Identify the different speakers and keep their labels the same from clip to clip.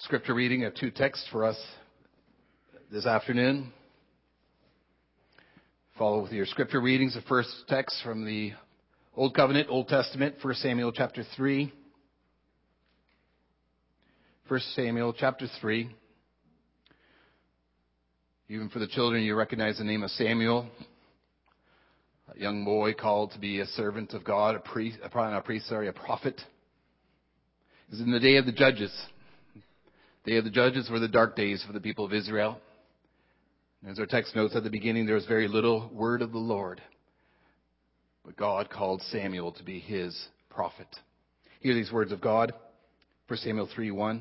Speaker 1: Scripture reading of two texts for us this afternoon. Follow with your scripture readings. The first text from the Old Covenant, Old Testament, 1 Samuel chapter 3. 1 Samuel chapter 3. Even for the children, you recognize the name of Samuel, a young boy called to be a servant of God, a prophet. It was in the day of the Judges. The day of the Judges were the dark days for the people of Israel. As our text notes at the beginning, there was very little word of the Lord. But God called Samuel to be his prophet. Hear these words of God. 1 Samuel 3:1.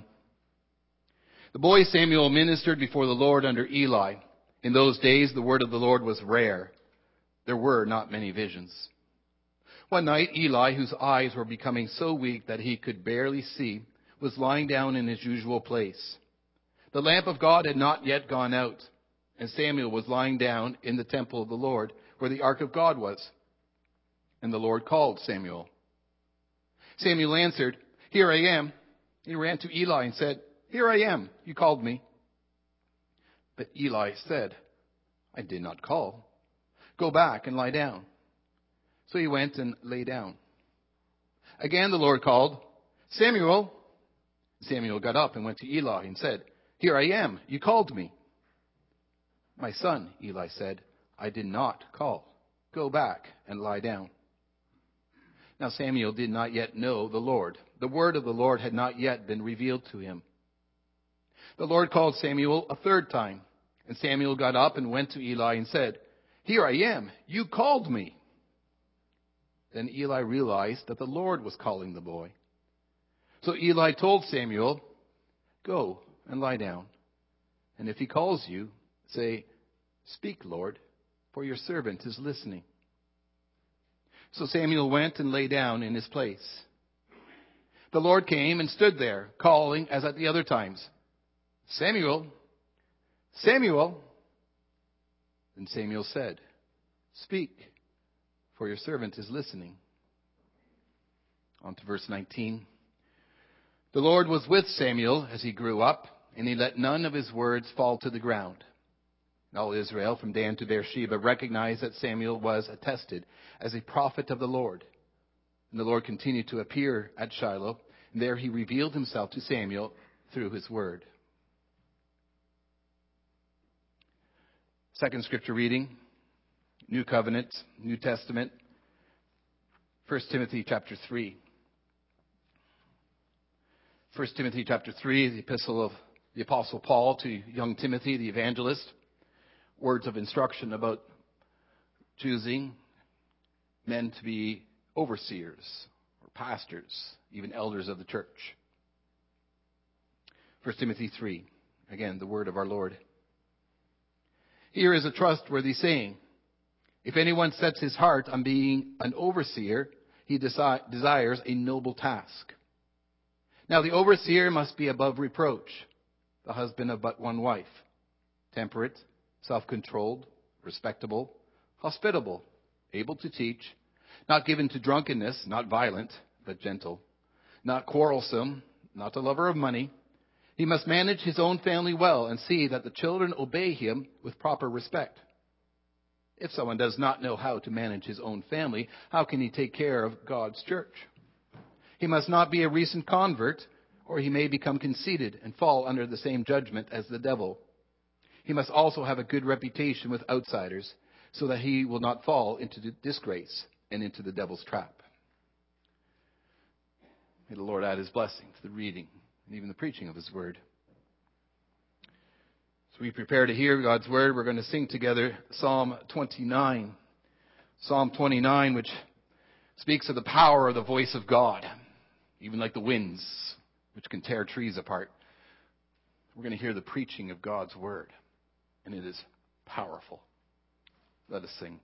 Speaker 1: The boy Samuel ministered before the Lord under Eli. In those days, the word of the Lord was rare. There were not many visions. One night, Eli, whose eyes were becoming so weak that he could barely see, was lying down in his usual place. The lamp of God had not yet gone out, and Samuel was lying down in the temple of the Lord, where the ark of God was. And the Lord called Samuel. Samuel answered, "Here I am." He ran to Eli and said, "Here I am. You called me." But Eli said, "I did not call. Go back and lie down." So he went and lay down. Again the Lord called, "Samuel." Samuel got up and went to Eli and said, "Here I am. You called me." "My son," Eli said, "I did not call. Go back and lie down." Now Samuel did not yet know the Lord. The word of the Lord had not yet been revealed to him. The Lord called Samuel a third time, and Samuel got up and went to Eli and said, "Here I am. You called me." Then Eli realized that the Lord was calling the boy. So Eli told Samuel, "Go and lie down. And if he calls you, say, 'Speak, Lord, for your servant is listening.'" So Samuel went and lay down in his place. The Lord came and stood there, calling as at the other times, "Samuel, Samuel." Then Samuel said, "Speak, for your servant is listening." On to verse 19. The Lord was with Samuel as he grew up, and he let none of his words fall to the ground. And all Israel, from Dan to Beersheba, recognized that Samuel was attested as a prophet of the Lord. And the Lord continued to appear at Shiloh, and there he revealed himself to Samuel through his word. Second scripture reading, New Covenant, New Testament, 1 Timothy chapter 3. 1 Timothy chapter 3, the epistle of the Apostle Paul to young Timothy, the evangelist. Words of instruction about choosing men to be overseers or pastors, even elders of the church. 1 Timothy 3, again, the word of our Lord. Here is a trustworthy saying. If anyone sets his heart on being an overseer, he desires a noble task. Now the overseer must be above reproach, the husband of but one wife, temperate, self-controlled, respectable, hospitable, able to teach, not given to drunkenness, not violent, but gentle, not quarrelsome, not a lover of money. He must manage his own family well and see that the children obey him with proper respect. If someone does not know how to manage his own family, how can he take care of God's church? He must not be a recent convert, or he may become conceited and fall under the same judgment as the devil. He must also have a good reputation with outsiders, so that he will not fall into disgrace and into the devil's trap. May the Lord add his blessing to the reading and even the preaching of his word. As we prepare to hear God's word, we're going to sing together Psalm 29. Psalm 29, which speaks of the power of the voice of God, even like the winds, which can tear trees apart. We're going to hear the preaching of God's word, and it is powerful. Let us sing.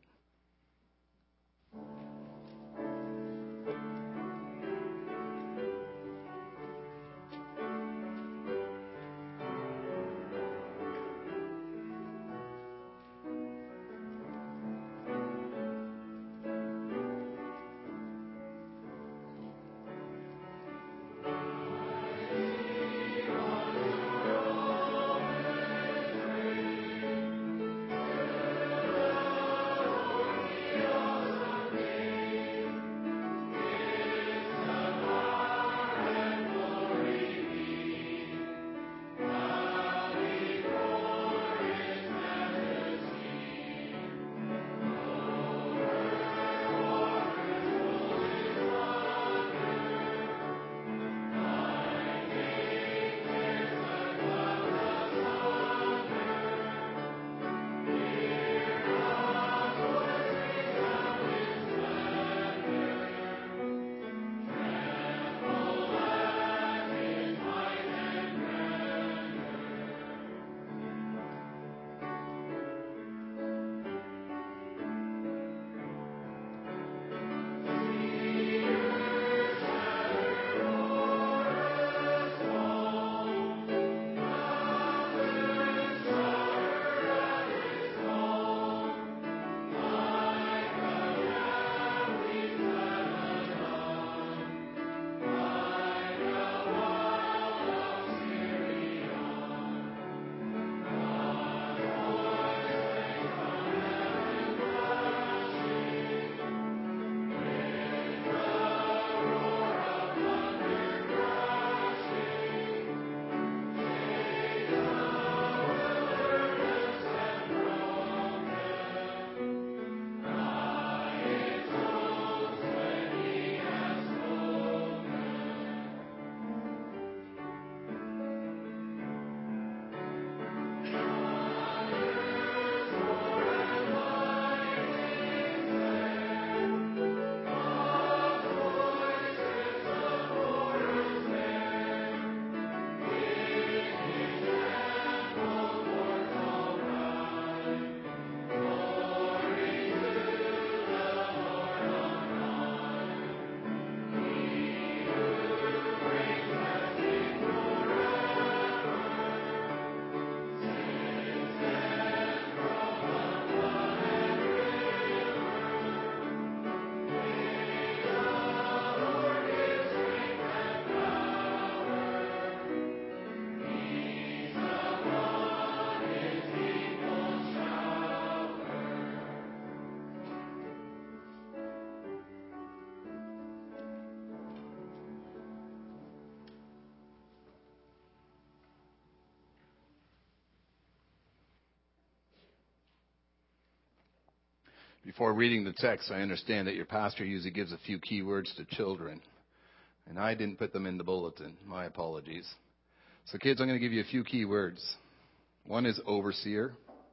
Speaker 1: Before reading the text, I understand that your pastor usually gives a few key words to children. And I didn't put them in the bulletin. My apologies. So kids, I'm going to give you a few key words. One is overseer.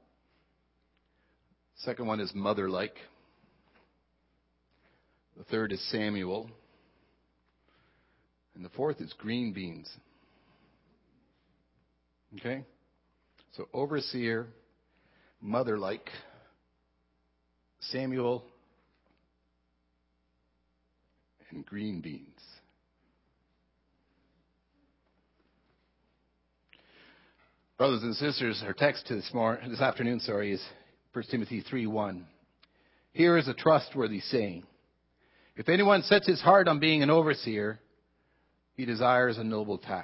Speaker 1: Second one is mother-like. The third is Samuel. And the fourth is green beans. Okay? So overseer, mother-like, Samuel, and green beans. Brothers and sisters, our text this afternoon is 1 Timothy 3:1. Here is a trustworthy saying. If anyone sets his heart on being an overseer, he desires a noble task.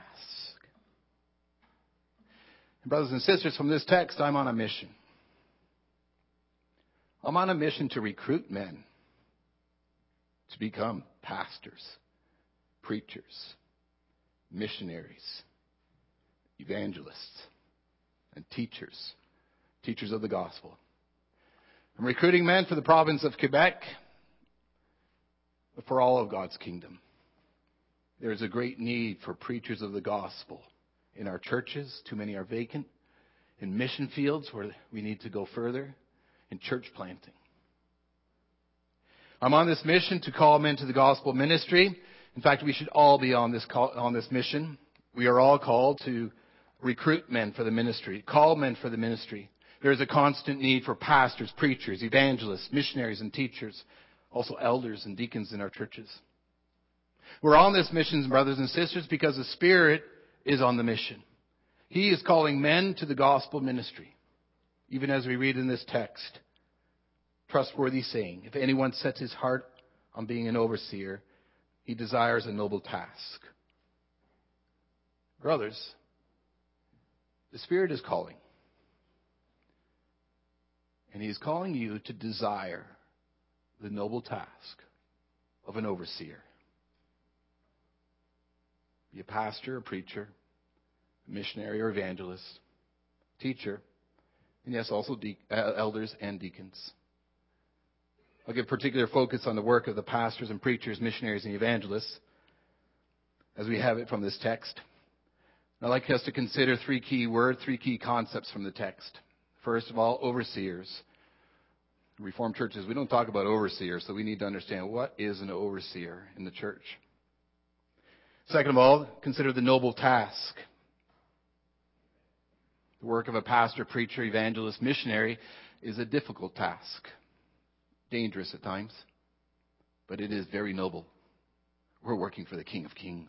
Speaker 1: And brothers and sisters, from this text, I'm on a mission. I'm on a mission to recruit men to become pastors, preachers, missionaries, evangelists, and teachers of the gospel. I'm recruiting men for the province of Quebec, but for all of God's kingdom. There is a great need for preachers of the gospel in our churches. Too many are vacant. In mission fields where we need to go further. In church planting. I'm on this mission to call men to the gospel ministry. In fact, we should all be on this mission. We are all called to recruit men for the ministry, call men for the ministry. There is a constant need for pastors, preachers, evangelists, missionaries, and teachers, also elders and deacons in our churches. We're on this mission, brothers and sisters, because the Spirit is on the mission. He is calling men to the gospel ministry. Even as we read in this text, trustworthy saying, if anyone sets his heart on being an overseer, he desires a noble task. Brothers, the Spirit is calling. And He is calling you to desire the noble task of an overseer. Be a pastor, a preacher, a missionary or evangelist, teacher, and yes, also elders and deacons. I'll give particular focus on the work of the pastors and preachers, missionaries and evangelists as we have it from this text. I'd like us to consider three key concepts from the text. First of all, overseers. Reformed churches, we don't talk about overseers, so we need to understand what is an overseer in the church. Second of all, consider the noble task. The work of a pastor, preacher, evangelist, missionary is a difficult task. Dangerous at times, but it is very noble. We're working for the King of Kings.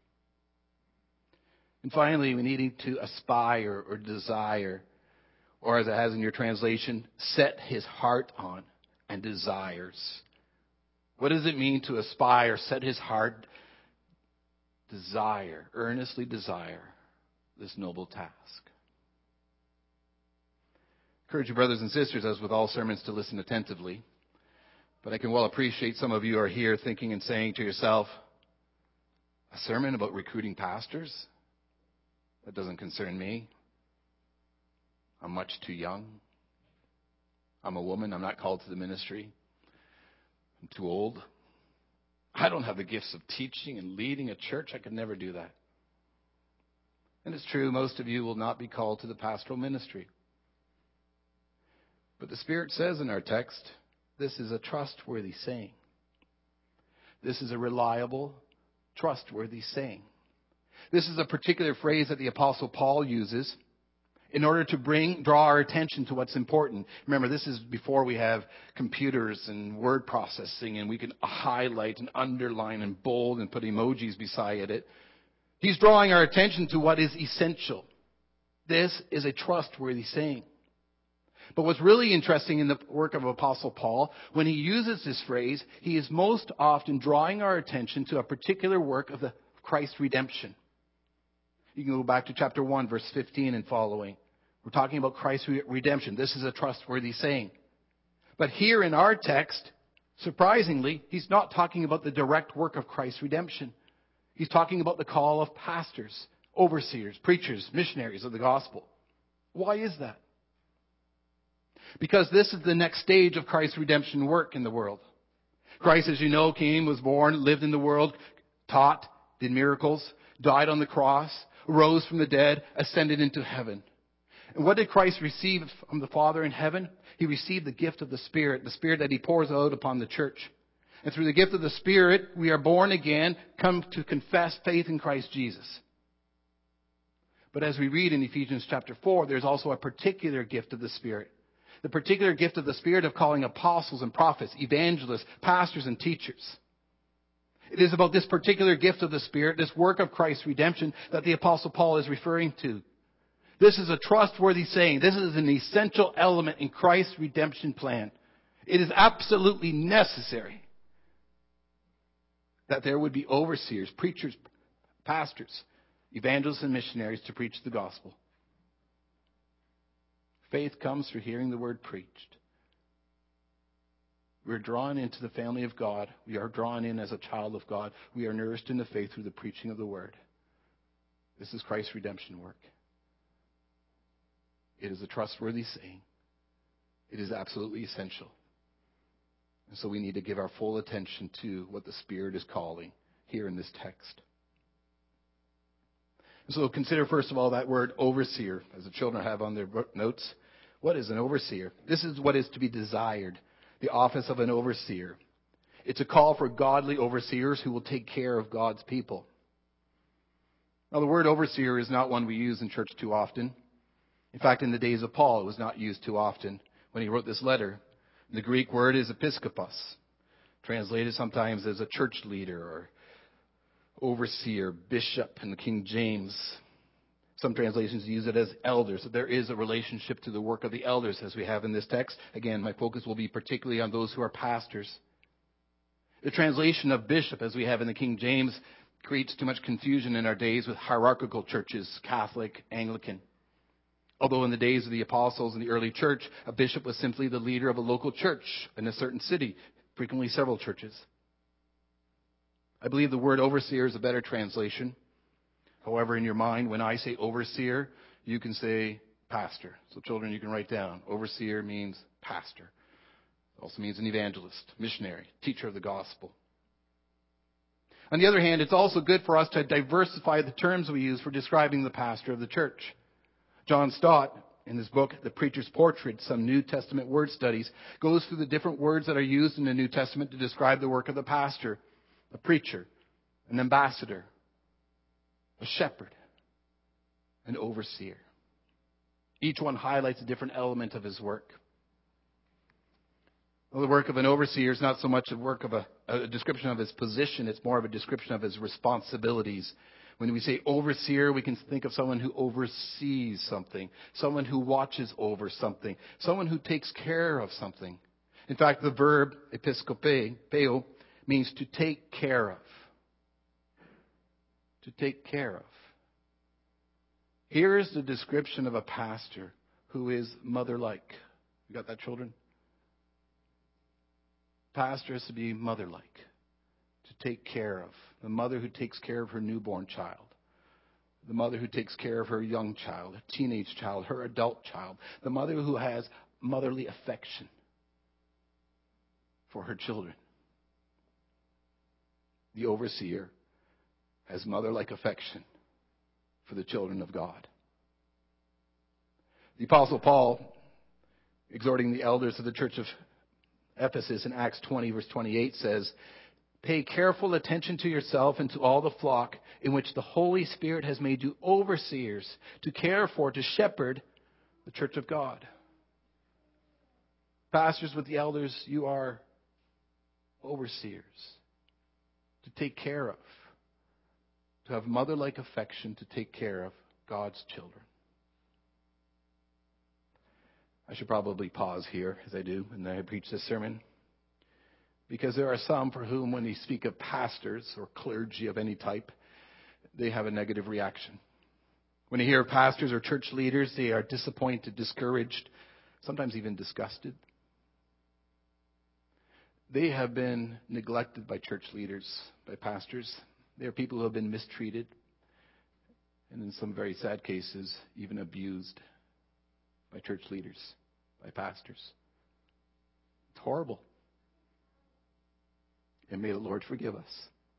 Speaker 1: And finally, we need to aspire or desire, or as it has in your translation, set his heart on and desires. What does it mean to aspire, set his heart, desire, earnestly desire this noble task? I encourage you, brothers and sisters, as with all sermons, to listen attentively. But I can well appreciate some of you are here thinking and saying to yourself, a sermon about recruiting pastors? That doesn't concern me. I'm much too young. I'm a woman. I'm not called to the ministry. I'm too old. I don't have the gifts of teaching and leading a church. I could never do that. And it's true, most of you will not be called to the pastoral ministry. But the Spirit says in our text, this is a trustworthy saying. This is a reliable, trustworthy saying. This is a particular phrase that the Apostle Paul uses in order to draw our attention to what's important. Remember, this is before we have computers and word processing and we can highlight and underline and bold and put emojis beside it. He's drawing our attention to what is essential. This is a trustworthy saying. But what's really interesting in the work of Apostle Paul, when he uses this phrase, he is most often drawing our attention to a particular work of Christ's redemption. You can go back to chapter 1, verse 15 and following. We're talking about Christ's redemption. This is a trustworthy saying. But here in our text, surprisingly, he's not talking about the direct work of Christ's redemption. He's talking about the call of pastors, overseers, preachers, missionaries of the gospel. Why is that? Because this is the next stage of Christ's redemption work in the world. Christ, as you know, came, was born, lived in the world, taught, did miracles, died on the cross, rose from the dead, ascended into heaven. And what did Christ receive from the Father in heaven? He received the gift of the Spirit that He pours out upon the church. And through the gift of the Spirit, we are born again, come to confess faith in Christ Jesus. But as we read in Ephesians chapter 4, there's also a particular gift of the Spirit. The particular gift of the Spirit of calling apostles and prophets, evangelists, pastors and teachers. It is about this particular gift of the Spirit, this work of Christ's redemption, that the Apostle Paul is referring to. This is a trustworthy saying. This is an essential element in Christ's redemption plan. It is absolutely necessary that there would be overseers, preachers, pastors, evangelists, and missionaries to preach the gospel. Faith comes through hearing the word preached. We're drawn into the family of God. We are drawn in as a child of God. We are nourished in the faith through the preaching of the word. This is Christ's redemption work. It is a trustworthy saying. It is absolutely essential. And so we need to give our full attention to what the Spirit is calling here in this text. So consider first of all that word overseer, as the children have on their notes. What is an overseer? This is what is to be desired, the office of an overseer. It's a call for godly overseers who will take care of God's people. Now the word overseer is not one we use in church too often. In fact, in the days of Paul, it was not used too often when he wrote this letter. The Greek word is episkopos, translated sometimes as a church leader or overseer, bishop in the King James. Some translations use it as elders. So there is a relationship to the work of the elders as we have in this text. Again, my focus will be particularly on those who are pastors. The translation of bishop, as we have in the King James, creates too much confusion in our days with hierarchical churches, Catholic, Anglican. Although in the days of the apostles in the early church, a bishop was simply the leader of a local church in a certain city, frequently several churches. I believe the word overseer is a better translation. However, in your mind, when I say overseer, you can say pastor. So children, you can write down. Overseer means pastor. It also means an evangelist, missionary, teacher of the gospel. On the other hand, it's also good for us to diversify the terms we use for describing the pastor of the church. John Stott, in his book, The Preacher's Portrait, Some New Testament Word Studies, goes through the different words that are used in the New Testament to describe the work of the pastor, a preacher, an ambassador, a shepherd, an overseer. Each one highlights a different element of his work. Well, the work of an overseer is not so much a work of a description of his position, it's more of a description of his responsibilities. When we say overseer, we can think of someone who oversees something, someone who watches over something, someone who takes care of something. In fact, the verb episkopeo means to take care of. To take care of. Here is the description of a pastor who is mother-like. You got that, children? Pastor is to be mother-like, to take care of. The mother who takes care of her newborn child. The mother who takes care of her young child, a teenage child, her adult child. The mother who has motherly affection for her children. The overseer has mother-like affection for the children of God. The Apostle Paul, exhorting the elders of the church of Ephesus in Acts 20, verse 28, says, "Pay careful attention to yourself and to all the flock in which the Holy Spirit has made you overseers to care for, to shepherd the church of God." Pastors with the elders, you are overseers to take care of, to have mother-like affection to take care of God's children. I should probably pause here, as I do, and I preach this sermon, because there are some for whom, when we speak of pastors or clergy of any type, they have a negative reaction. When they hear pastors or church leaders, they are disappointed, discouraged, sometimes even disgusted. They have been neglected by church leaders, by pastors. They are people who have been mistreated, and in some very sad cases, even abused by church leaders. by pastors. It's horrible. And may the Lord forgive us.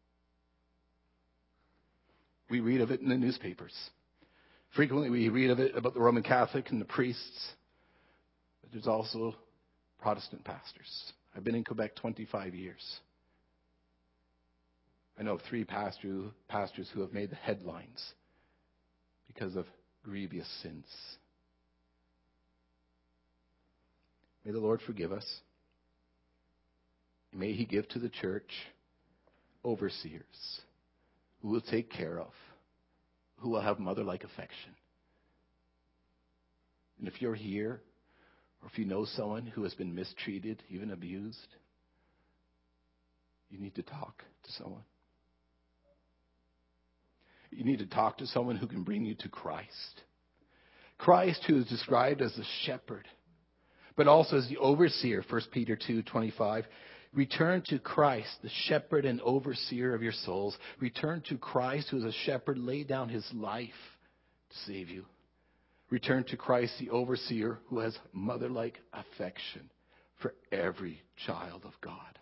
Speaker 1: We read of it in the newspapers. Frequently we read of it about the Roman Catholic and the priests. But there's also Protestant pastors. I've been in Quebec 25 years. I know of 3 pastors who have made the headlines because of grievous sins. May the Lord forgive us. May He give to the church overseers who will take care of, who will have mother-like affection. And if you're here, or if you know someone who has been mistreated, even abused, you need to talk to someone. You need to talk to someone who can bring you to Christ. Christ, who is described as the shepherd, but also as the overseer, 1 Peter 2:25. Return to Christ, the shepherd and overseer of your souls. Return to Christ, who is a shepherd, laid down his life to save you. Return to Christ, the overseer, who has mother-like affection for every child of God.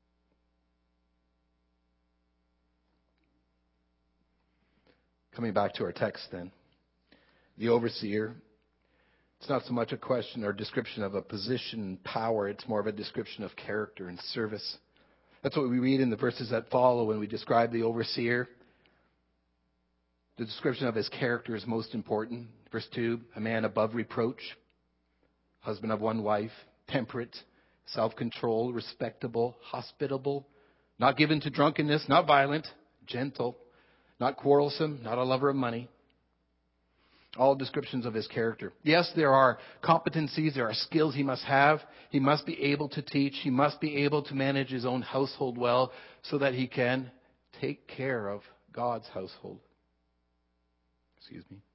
Speaker 1: Coming back to our text then. The overseer, it's not so much a question or description of a position and power. It's more of a description of character and service. That's what we read in the verses that follow when we describe the overseer. The description of his character is most important. Verse 2, a man above reproach, husband of one wife, temperate, self-controlled, respectable, hospitable, not given to drunkenness, not violent, gentle, not quarrelsome, not a lover of money. All descriptions of his character. Yes, there are competencies, there are skills he must have. He must be able to teach. He must be able to manage his own household well so that he can take care of God's household. Excuse me.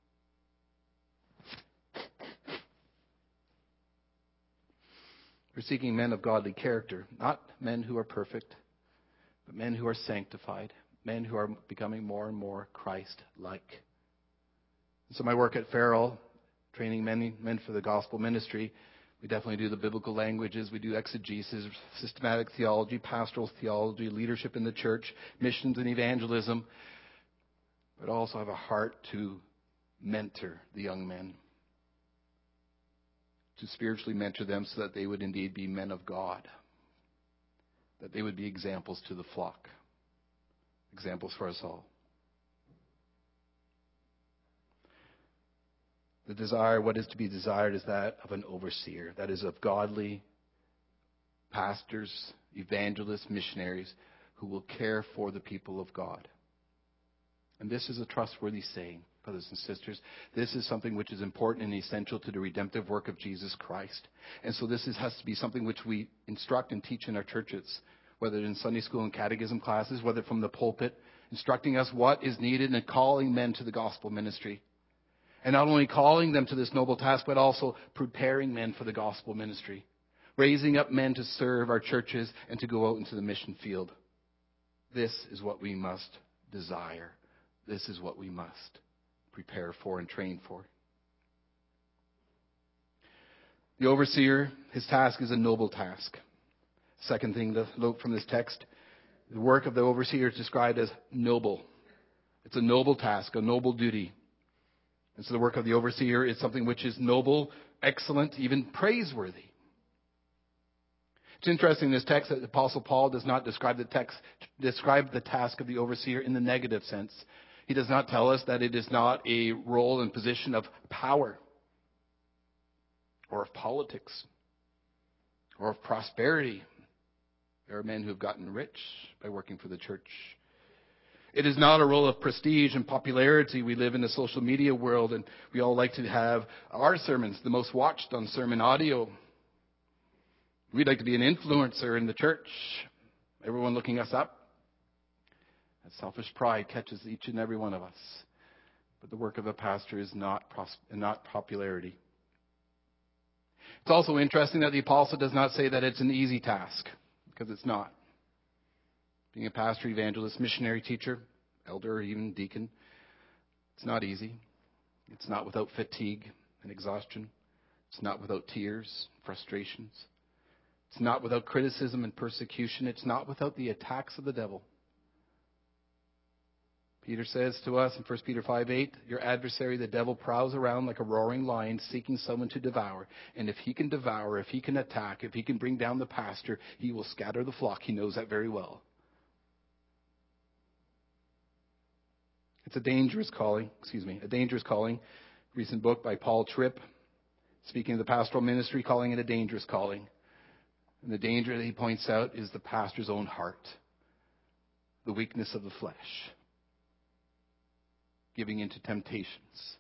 Speaker 1: We're seeking men of godly character, not men who are perfect, but men who are sanctified, men who are becoming more and more Christ-like. So my work at Farrell, training men for the gospel ministry, we definitely do the biblical languages. We do exegesis, systematic theology, pastoral theology, leadership in the church, missions and evangelism. But also have a heart to mentor the young men, to spiritually mentor them so that they would indeed be men of God, that they would be examples to the flock, examples for us all. The desire, what is to be desired, is that of an overseer, that is of godly pastors, evangelists, missionaries who will care for the people of God. And this is a trustworthy saying, brothers and sisters. This is something which is important and essential to the redemptive work of Jesus Christ. And so this has to be something which we instruct and teach in our churches, whether in Sunday school and catechism classes, whether from the pulpit, instructing us what is needed and calling men to the gospel ministry. And not only calling them to this noble task, but also preparing men for the gospel ministry. Raising up men to serve our churches and to go out into the mission field. This is what we must desire. This is what we must prepare for and train for. The overseer, his task is a noble task. Second thing to note from this text, the work of the overseer is described as noble. It's a noble task, a noble duty. And so the work of the overseer is something which is noble, excellent, even praiseworthy. It's interesting in this text that the Apostle Paul does not describe the task of the overseer in the negative sense. He does not tell us that it is not a role and position of power or of politics or of prosperity. There are men who have gotten rich by working for the church. It is not a role of prestige and popularity. We live in a social media world, and we all like to have our sermons the most watched on sermon audio. We'd like to be an influencer in the church. Everyone looking us up. That selfish pride catches each and every one of us. But the work of a pastor is not popularity. It's also interesting that the apostle does not say that it's an easy task, because it's not. Being a pastor, evangelist, missionary, teacher, elder, or even deacon, it's not easy. It's not without fatigue and exhaustion. It's not without tears, frustrations. It's not without criticism and persecution. It's not without the attacks of the devil. Peter says to us in 1 Peter 5:8, your adversary, the devil, prowls around like a roaring lion seeking someone to devour. And if he can devour, if he can attack, if he can bring down the pastor, he will scatter the flock. He knows that very well. It's a dangerous calling. A dangerous calling. Recent book by Paul Tripp, speaking of the pastoral ministry, calling it a dangerous calling. And the danger that he points out is the pastor's own heart, the weakness of the flesh, giving into temptations.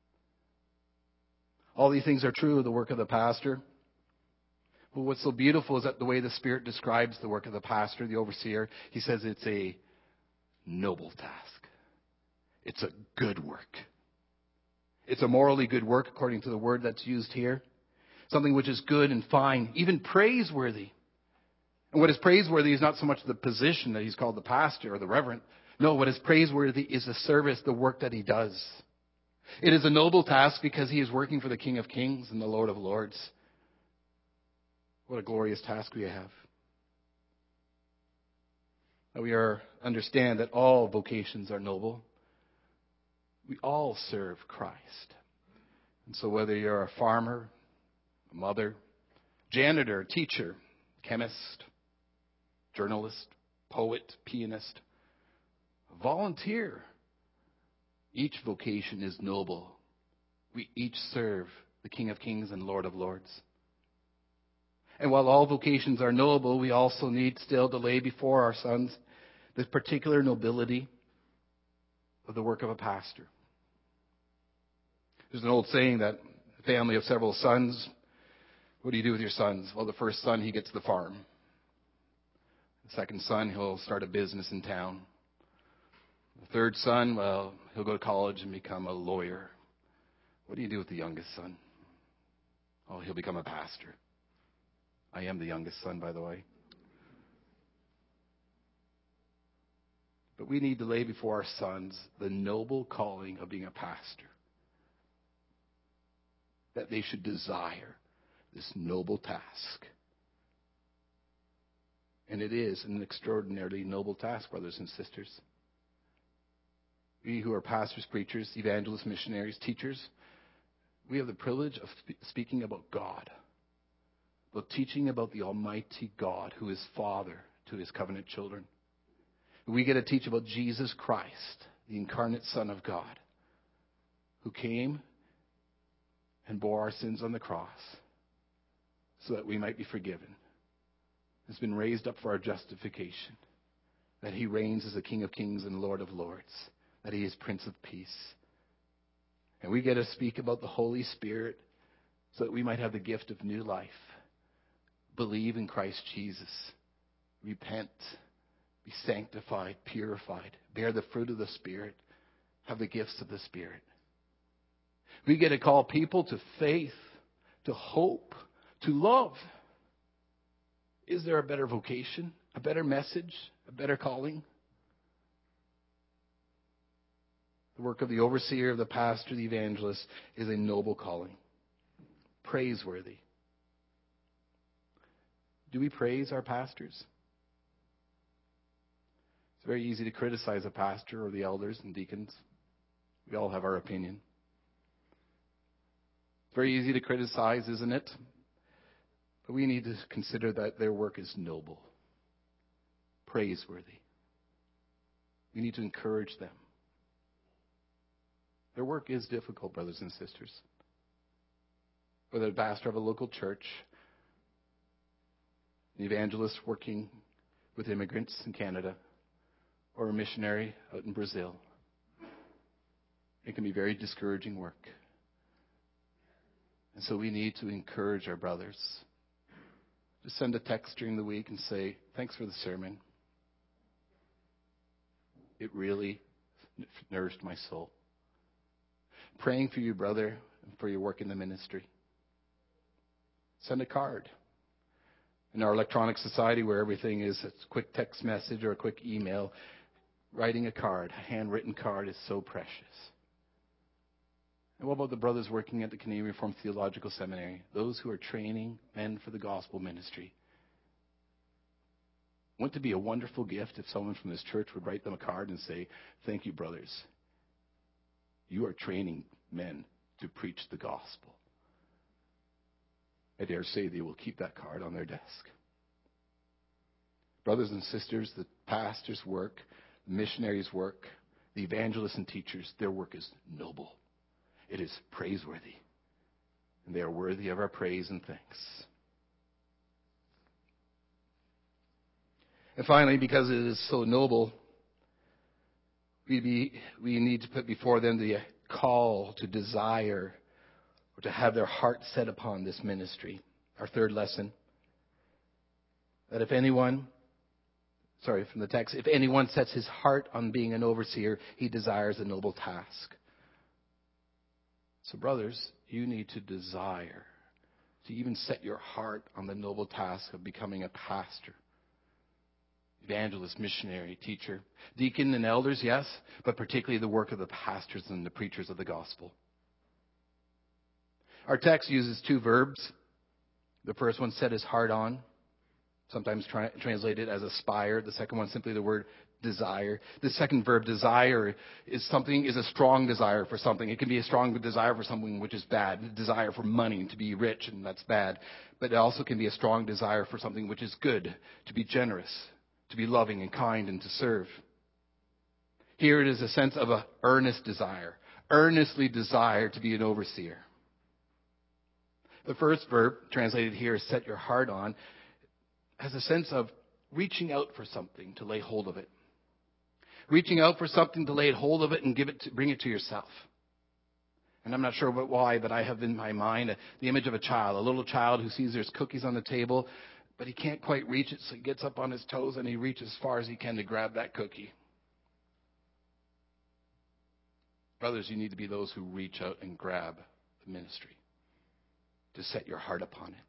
Speaker 1: All these things are true of the work of the pastor. But what's so beautiful is that the way the Spirit describes the work of the pastor, the overseer, he says it's a noble task. It's a good work. It's a morally good work, according to the word that's used here. Something which is good and fine, even praiseworthy. And what is praiseworthy is not so much the position that he's called the pastor or the reverend. No, what is praiseworthy is the service, the work that he does. It is a noble task because he is working for the King of Kings and the Lord of Lords. What a glorious task we have. That we understand that all vocations are noble. We all serve Christ. And so whether you're a farmer, a mother, janitor, teacher, chemist, journalist, poet, pianist, volunteer, each vocation is noble. We each serve the King of Kings and Lord of Lords. And while all vocations are noble, we also need still to lay before our sons the particular nobility of the work of a pastor. There's an old saying that a family of several sons, what do you do with your sons? Well, the first son, he gets the farm. The second son, he'll start a business in town. The third son, well, he'll go to college and become a lawyer. What do you do with the youngest son? Oh, he'll become a pastor. I am the youngest son, by the way. But we need to lay before our sons the noble calling of being a pastor. That they should desire this noble task. And it is an extraordinarily noble task, brothers and sisters. We who are pastors, preachers, evangelists, missionaries, teachers, we have the privilege of speaking about God, about teaching about the Almighty God who is Father to His covenant children. We get to teach about Jesus Christ, the incarnate Son of God, who came and bore our sins on the cross so that we might be forgiven. Has been raised up for our justification, that He reigns as the King of Kings and Lord of Lords, that He is Prince of Peace. And we get to speak about the Holy Spirit so that we might have the gift of new life. Believe in Christ Jesus. Repent. Be sanctified, purified. Bear the fruit of the Spirit. Have the gifts of the Spirit. We get to call people to faith, to hope, to love. Is there a better vocation, a better message, a better calling? The work of the overseer, of the pastor, the evangelist is a noble calling. Praiseworthy. Do we praise our pastors? It's very easy to criticize a pastor or the elders and deacons. We all have our opinion. It's very easy to criticize, isn't it? But we need to consider that their work is noble, praiseworthy. We need to encourage them. Their work is difficult, brothers and sisters. Whether a pastor of a local church, an evangelist working with immigrants in Canada, or a missionary out in Brazil, it can be very discouraging work. And so we need to encourage our brothers. Just send a text during the week and say, thanks for the sermon. It really nourished my soul. Praying for you, brother, and for your work in the ministry. Send a card. In our electronic society where everything is a quick text message or a quick email, writing a card, a handwritten card, is so precious. And what about the brothers working at the Canadian Reformed Theological Seminary? Those who are training men for the gospel ministry. Wouldn't it be a wonderful gift if someone from this church would write them a card and say, "Thank you, brothers. You are training men to preach the gospel." I dare say they will keep that card on their desk. Brothers and sisters, the pastor's work, the missionaries' work, the evangelists and teachers, their work is noble. It is praiseworthy. And they are worthy of our praise and thanks. And finally, because it is so noble, we need to put before them the call to desire or to have their heart set upon this ministry. Our third lesson, that if anyone sets his heart on being an overseer, he desires a noble task. So brothers, you need to desire to even set your heart on the noble task of becoming a pastor. Evangelist, missionary, teacher, deacon, and elders, yes, but particularly the work of the pastors and the preachers of the gospel. Our text uses two verbs. The first one, set his heart on, sometimes translated as aspire. The second one, simply the word desire. The second verb, desire, is a strong desire for something. It can be a strong desire for something which is bad. The desire for money, to be rich, and that's bad. But it also can be a strong desire for something which is good, to be generous, to be loving and kind, and to serve. Here it is a sense of an earnest desire, earnestly desire to be an overseer. The first verb, translated here as set your heart on, has a sense of reaching out for something to lay hold of it. Reaching out for something to lay hold of it and bring it to yourself. And I'm not sure why, but I have in my mind the image of a little child who sees there's cookies on the table, but he can't quite reach it, so he gets up on his toes and he reaches as far as he can to grab that cookie. Brothers, you need to be those who reach out and grab the ministry, to set your heart upon it.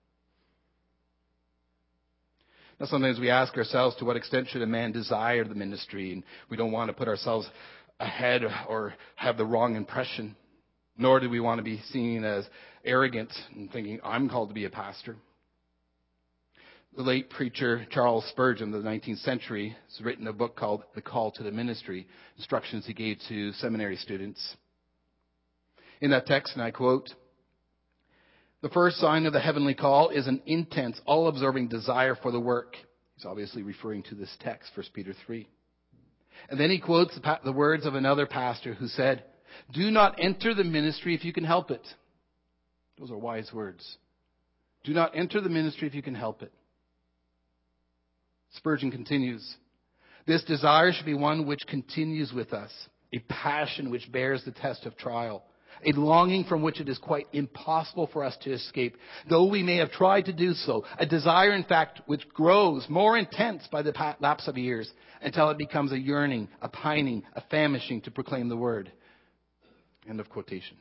Speaker 1: Now, sometimes we ask ourselves, to what extent should a man desire the ministry? And we don't want to put ourselves ahead or have the wrong impression. Nor do we want to be seen as arrogant and thinking, I'm called to be a pastor. The late preacher Charles Spurgeon of the 19th century has written a book called The Call to the Ministry, instructions he gave to seminary students. In that text, and I quote, "The first sign of the heavenly call is an intense, all-absorbing desire for the work." He's obviously referring to this text, 1 Peter 3. And then he quotes the words of another pastor who said, "Do not enter the ministry if you can help it." Those are wise words. Do not enter the ministry if you can help it. Spurgeon continues, "This desire should be one which continues with us, a passion which bears the test of trial, a longing from which it is quite impossible for us to escape, though we may have tried to do so, a desire, in fact, which grows more intense by the lapse of years until it becomes a yearning, a pining, a famishing to proclaim the word." End of quotation.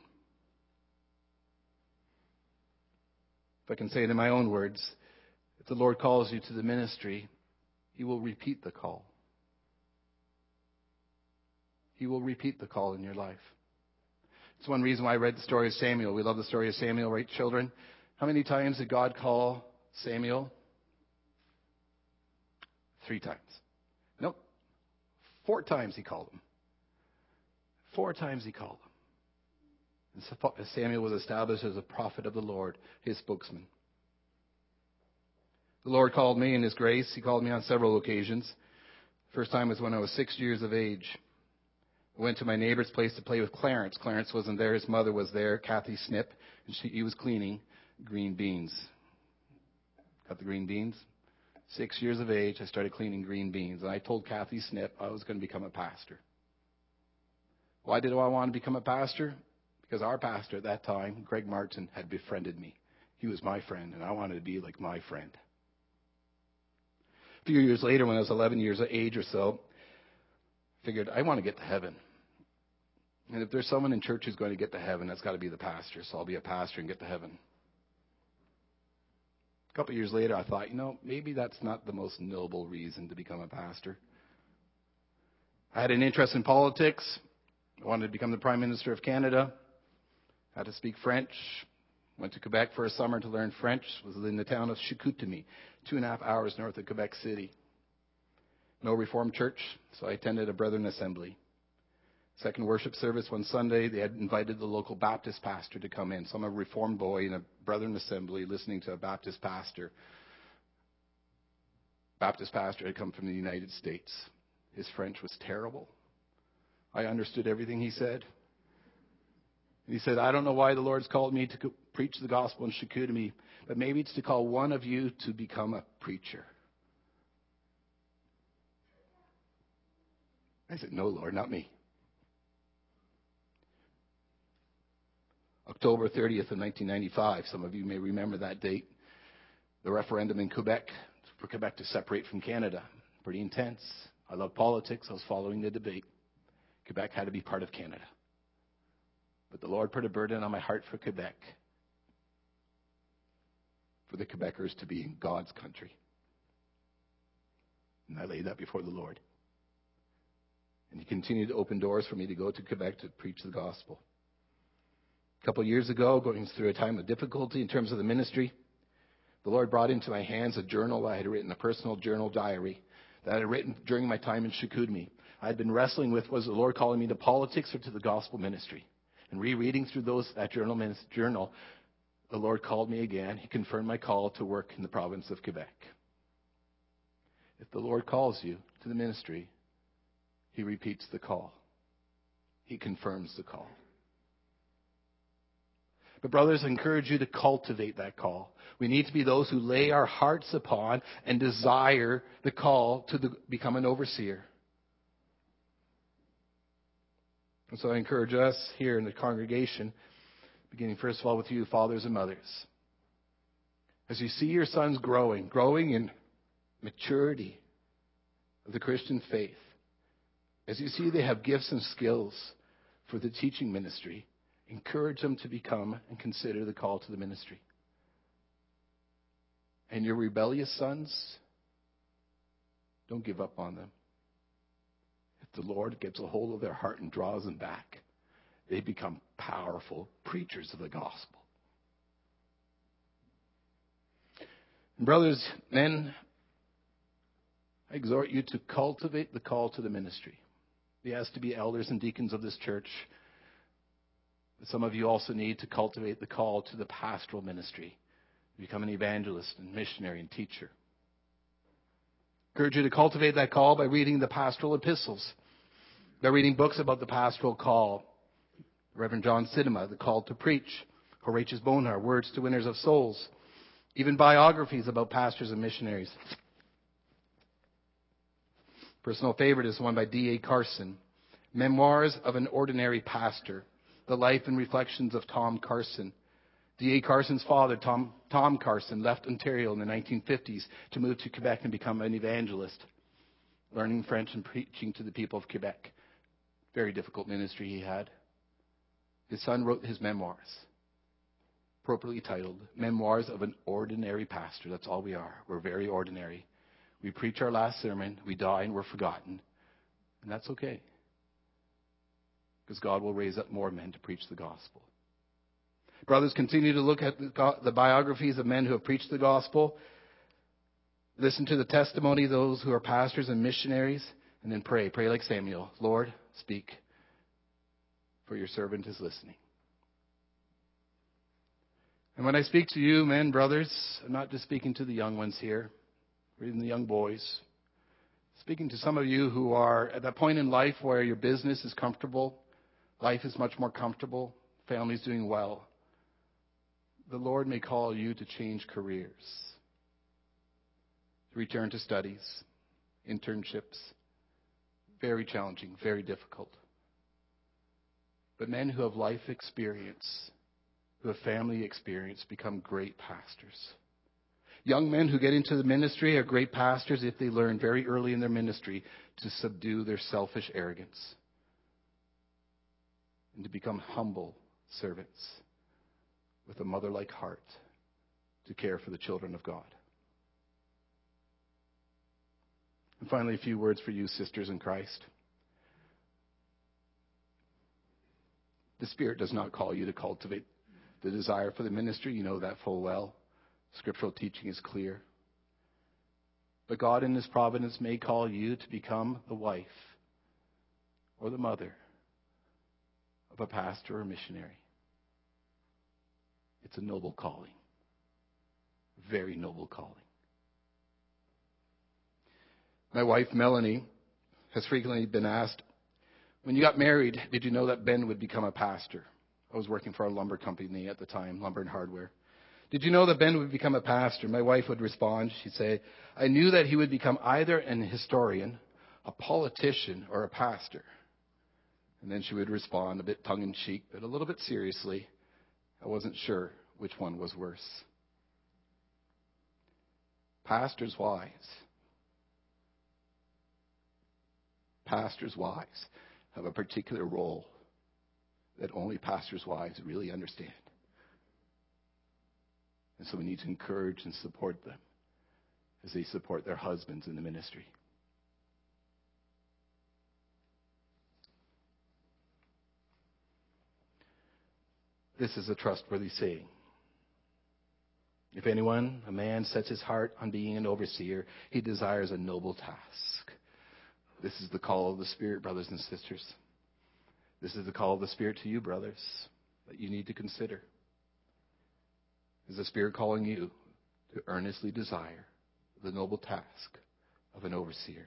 Speaker 1: If I can say it in my own words, if the Lord calls you to the ministry, He will repeat the call. He will repeat the call in your life. It's one reason why I read the story of Samuel. We love the story of Samuel, right, children? How many times did God call Samuel? 3 times. Nope. 4 times He called him. 4 times He called him. And Samuel was established as a prophet of the Lord, His spokesman. The Lord called me in His grace. He called me on several occasions. First time was when I was 6 years of age. I went to my neighbor's place to play with Clarence. Clarence wasn't there. His mother was there, Kathy Snip, and he was cleaning green beans. Got the green beans? 6 years of age, I started cleaning green beans. And I told Kathy Snip I was going to become a pastor. Why did I want to become a pastor? Because our pastor at that time, Greg Martin, had befriended me. He was my friend, and I wanted to be like my friend. A few years later, when I was 11 years of age or so, I figured I want to get to heaven. And if there's someone in church who's going to get to heaven, that's got to be the pastor. So I'll be a pastor and get to heaven. A couple of years later, I thought, maybe that's not the most noble reason to become a pastor. I had an interest in politics. I wanted to become the Prime Minister of Canada. Had to speak French. Went to Quebec for a summer to learn French. Was in the town of Chicoutimi, 2.5 hours north of Quebec City. No Reformed church, so I attended a Brethren assembly. Second worship service one Sunday, they had invited the local Baptist pastor to come in. So I'm a Reformed boy in a Brethren assembly listening to a Baptist pastor. Baptist pastor had come from the United States. His French was terrible. I understood everything he said. He said, I don't know why the Lord's called me to preach the gospel in Chicoutimi, but maybe it's to call one of you to become a preacher. I said, no, Lord, not me. October 30th of 1995, some of you may remember that date, the referendum in Quebec, for Quebec to separate from Canada. Pretty intense. I love politics. I was following the debate. Quebec had to be part of Canada. But the Lord put a burden on my heart for Quebec, for the Quebecers to be in God's country. And I laid that before the Lord. And He continued to open doors for me to go to Quebec to preach the gospel. A couple of years ago, going through a time of difficulty in terms of the ministry, the Lord brought into my hands a journal I had written, a personal journal diary that I had written during my time in Chicoutimi. I had been wrestling with, was the Lord calling me to politics or to the gospel ministry? And rereading through that journal, the Lord called me again. He confirmed my call to work in the province of Quebec. If the Lord calls you to the ministry, He repeats the call. He confirms the call. But brothers, I encourage you to cultivate that call. We need to be those who lay our hearts upon and desire the call to become an overseer. And so I encourage us here in the congregation, beginning first of all with you, fathers and mothers. As you see your sons growing in maturity of the Christian faith, as you see they have gifts and skills for the teaching ministry, encourage them to become and consider the call to the ministry. And your rebellious sons, don't give up on them. If the Lord gets a hold of their heart and draws them back, they become powerful preachers of the gospel. And brothers, men, I exhort you to cultivate the call to the ministry. He has to be elders and deacons of this church. But some of you also need to cultivate the call to the pastoral ministry. Become an evangelist and missionary and teacher. I encourage you to cultivate that call by reading the pastoral epistles. By reading books about the pastoral call. Reverend John Sidema, The Call to Preach. Horatius Bonar, Words to Winners of Souls. Even biographies about pastors and missionaries. Personal favorite is one by D.A. Carson. Memoirs of an Ordinary Pastor. The Life and Reflections of Tom Carson. D.A. Carson's father, Tom Carson, left Ontario in the 1950s to move to Quebec and become an evangelist, learning French and preaching to the people of Quebec. Very difficult ministry he had. His son wrote his memoirs, appropriately titled Memoirs of an Ordinary Pastor. That's all we are. We're very ordinary. We preach our last sermon, we die, and we're forgotten. And that's okay. Because God will raise up more men to preach the gospel. Brothers, continue to look at the biographies of men who have preached the gospel. Listen to the testimony of those who are pastors and missionaries. And then pray. Pray like Samuel. Lord, speak, for your servant is listening. And when I speak to you, men, brothers, I'm not just speaking to the young ones here, or even the young boys. Speaking to some of you who are at that point in life where your business is comfortable, life is much more comfortable, family's doing well. The Lord may call you to change careers, to return to studies, internships. Very challenging, very difficult. But men who have life experience, who have family experience, become great pastors. Young men who get into the ministry are great pastors if they learn very early in their ministry to subdue their selfish arrogance and to become humble servants with a mother-like heart to care for the children of God. And finally, a few words for you, sisters in Christ. The Spirit does not call you to cultivate the desire for the ministry. You know that full well. Scriptural teaching is clear. But God in His providence may call you to become the wife or the mother of a pastor or missionary. It's a noble calling. Very noble calling. My wife, Melanie, has frequently been asked, when you got married, did you know that Ben would become a pastor? I was working for a lumber company at the time, Lumber and Hardware. Did you know that Ben would become a pastor? My wife would respond, she'd say, I knew that he would become either an historian, a politician, or a pastor. And then she would respond a bit tongue-in-cheek, but a little bit seriously, I wasn't sure which one was worse. Pastors' wives have a particular role that only pastors' wives really understand. And so we need to encourage and support them as they support their husbands in the ministry. This is a trustworthy saying. If anyone, a man, sets his heart on being an overseer, he desires a noble task. This is the call of the Spirit, brothers and sisters. This is the call of the Spirit to you, brothers, that you need to consider. Is the Spirit calling you to earnestly desire the noble task of an overseer?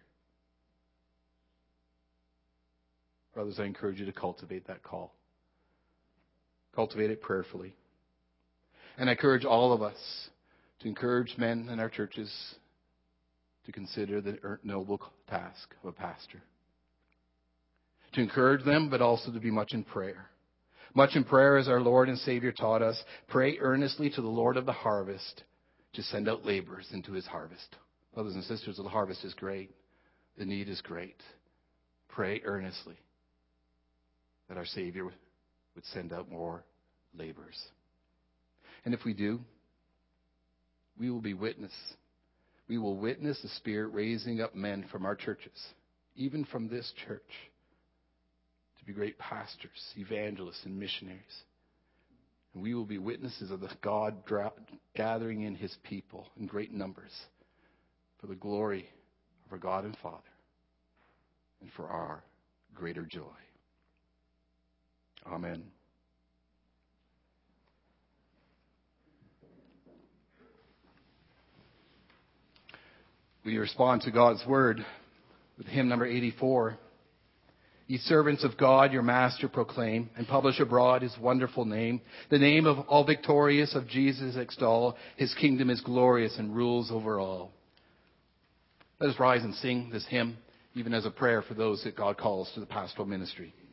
Speaker 1: Brothers, I encourage you to cultivate that call. Cultivate it prayerfully. And I encourage all of us to encourage men in our churches to consider the noble task of a pastor. To encourage them, but also to be much in prayer. Much in prayer, as our Lord and Savior taught us. Pray earnestly to the Lord of the harvest to send out laborers into His harvest. Brothers and sisters, the harvest is great. The need is great. Pray earnestly that our Savior would send out more laborers. And if we do, we will be witness. We will witness the Spirit raising up men from our churches, even from this church, to be great pastors, evangelists, and missionaries. And we will be witnesses of the God gathering in His people in great numbers for the glory of our God and Father and for our greater joy. Amen. We respond to God's word with hymn number 84. Ye servants of God, your master proclaim, and publish abroad his wonderful name. The name of all victorious of Jesus extol. His kingdom is glorious and rules over all. Let us rise and sing this hymn, even as a prayer for those that God calls to the pastoral ministry.